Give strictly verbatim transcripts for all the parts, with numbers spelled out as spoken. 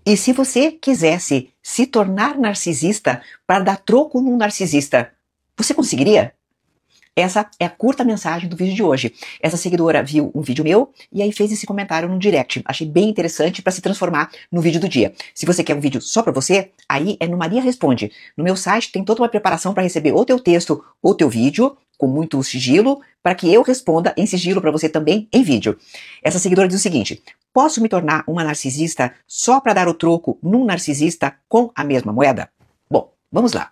E se você quisesse se tornar narcisista para dar troco num narcisista, você conseguiria? Essa é a curta mensagem do vídeo de hoje. Essa seguidora viu um vídeo meu e aí fez esse comentário no direct. Achei bem interessante para se transformar no vídeo do dia. Se você quer um vídeo só para você, aí é no Maria Responde. No meu site tem toda uma preparação para receber ou teu texto ou teu vídeo, com muito sigilo, para que eu responda em sigilo para você também em vídeo. Essa seguidora diz o seguinte: posso me tornar uma narcisista só para dar o troco num narcisista com a mesma moeda? Bom, vamos lá.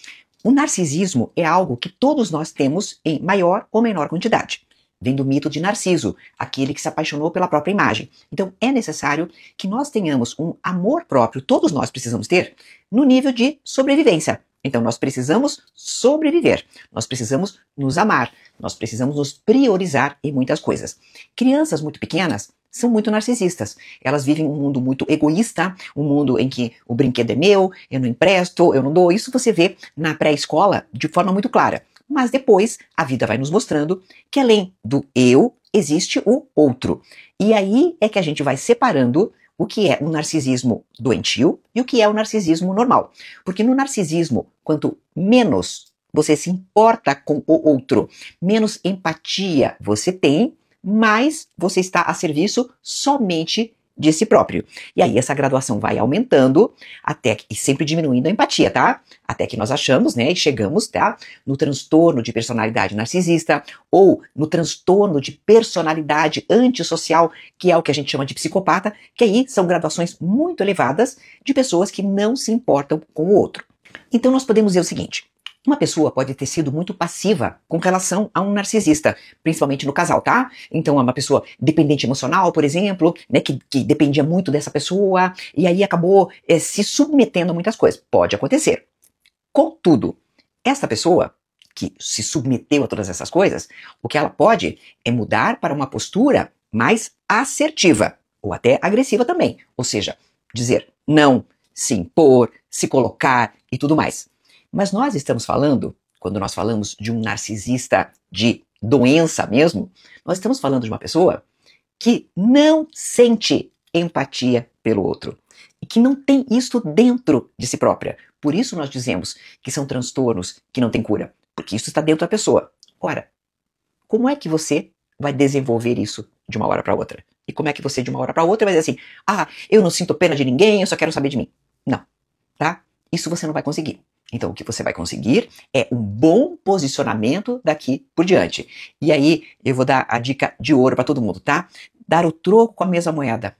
O narcisismo é algo que todos nós temos em maior ou menor quantidade. Vem do mito de Narciso, aquele que se apaixonou pela própria imagem. Então é necessário que nós tenhamos um amor próprio, todos nós precisamos ter, no nível de sobrevivência. Então nós precisamos sobreviver, nós precisamos nos amar, nós precisamos nos priorizar em muitas coisas. Crianças muito pequenas são muito narcisistas. Elas vivem um mundo muito egoísta, um mundo em que o brinquedo é meu, eu não empresto, eu não dou. Isso você vê na pré-escola de forma muito clara. Mas depois a vida vai nos mostrando que além do eu, existe o outro. E aí é que a gente vai separando o que é o narcisismo doentio e o que é o narcisismo normal. Porque no narcisismo, quanto menos você se importa com o outro, menos empatia você tem, mas você está a serviço somente de si próprio. E aí essa graduação vai aumentando, até que, e sempre diminuindo a empatia, tá? Até que nós achamos, né, e chegamos, tá, no transtorno de personalidade narcisista, ou no transtorno de personalidade antissocial, que é o que a gente chama de psicopata, que aí são graduações muito elevadas de pessoas que não se importam com o outro. Então nós podemos dizer o seguinte: uma pessoa pode ter sido muito passiva com relação a um narcisista, principalmente no casal, tá? Então é uma pessoa dependente emocional, por exemplo, né, que, que dependia muito dessa pessoa e aí acabou é, se submetendo a muitas coisas. Pode acontecer. Contudo, essa pessoa que se submeteu a todas essas coisas, o que ela pode é mudar para uma postura mais assertiva, ou até agressiva também. Ou seja, dizer não, se impor, se colocar e tudo mais. Mas nós estamos falando, quando nós falamos de um narcisista de doença mesmo, nós estamos falando de uma pessoa que não sente empatia pelo outro e que não tem isso dentro de si própria. Por isso nós dizemos que são transtornos que não têm cura, porque isso está dentro da pessoa. Ora, como é que você vai desenvolver isso de uma hora para outra? E como é que você de uma hora para outra vai dizer assim: ah, eu não sinto pena de ninguém, eu só quero saber de mim? Não, tá? Isso você não vai conseguir. Então, o que você vai conseguir é um bom posicionamento daqui por diante. E aí, eu vou dar a dica de ouro para todo mundo, tá? Dar o troco com a mesma moeda.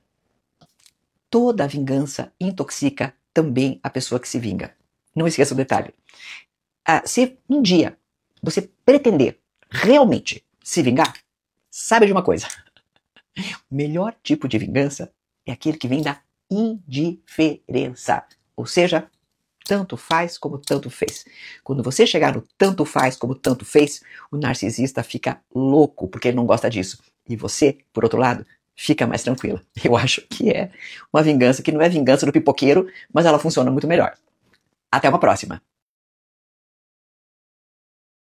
Toda vingança intoxica também a pessoa que se vinga. Não esqueça o detalhe. Ah, se um dia você pretender realmente se vingar, saiba de uma coisa. O melhor tipo de vingança é aquele que vem da indiferença. Ou seja, tanto faz como tanto fez. Quando você chegar no tanto faz como tanto fez, o narcisista fica louco, porque ele não gosta disso. E você, por outro lado, fica mais tranquila. Eu acho que é uma vingança que não é vingança do pipoqueiro, mas ela funciona muito melhor. Até uma próxima!